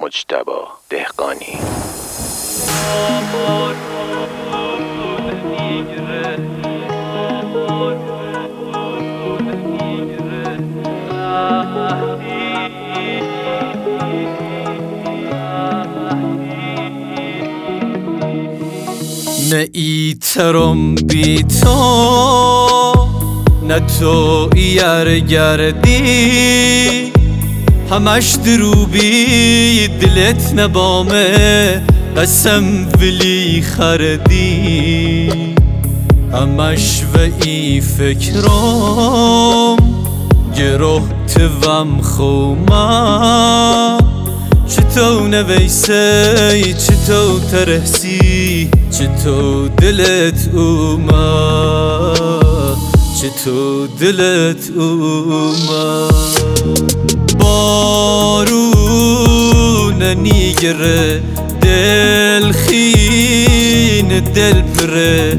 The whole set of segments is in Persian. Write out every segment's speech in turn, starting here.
مجتبی دهقانی. نه ایترم بی تو، نه تو گردی، همش درو بی دلت نبامه، قسم ولی خردی، همش و ای فکرم گروه توم خوما، چطور نویسی چطور ترحسی، چطور دلت اومد، چطور دلت اومد. بارون نیگره دل خین دل پره،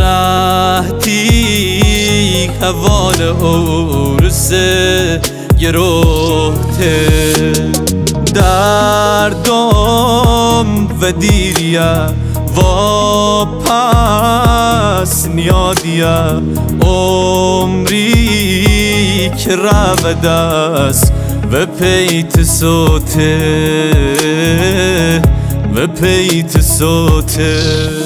رهتی هوان اورسه گروهته، دردم و دیریا و پس نیادیا، عمری که رود است و پیت صوته، و پیت صوته.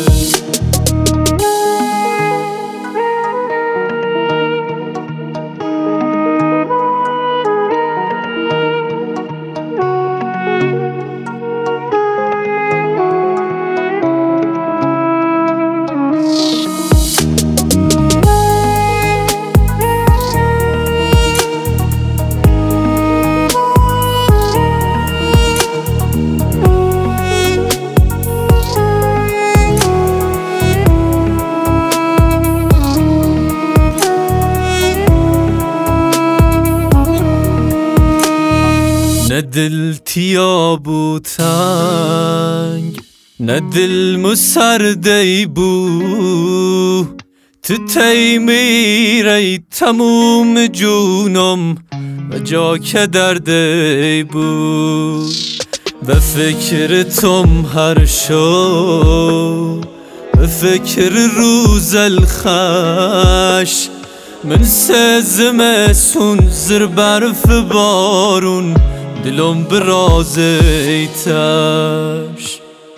نه دل تیابو تنگ، نه دل مسردی بو، تو تیمیری تموم جونم و جا که دردی بو، و فکر تم هر شو، و فکر روز الخش، من سزمسون زر برف بارون، دلم براز ایتش.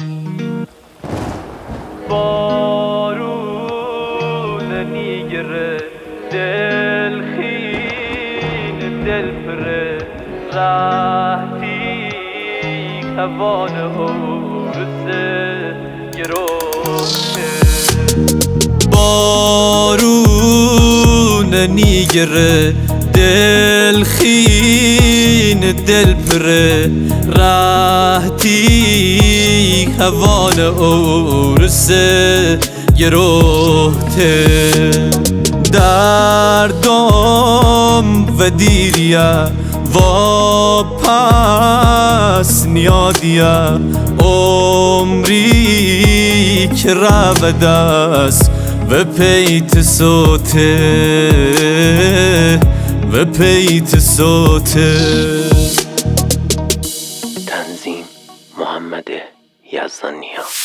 بارون نیگره دل خین دل پره، رهتی هوان اورسه گروهه، بارون نیگره دل خین دل پره، رهتی هوان اورسه گروهته، دردم و دیریا و پس نیادیا، عمری که رود است و پیت صوته، و پیت صوته. تنظیم محمد یزدانیا.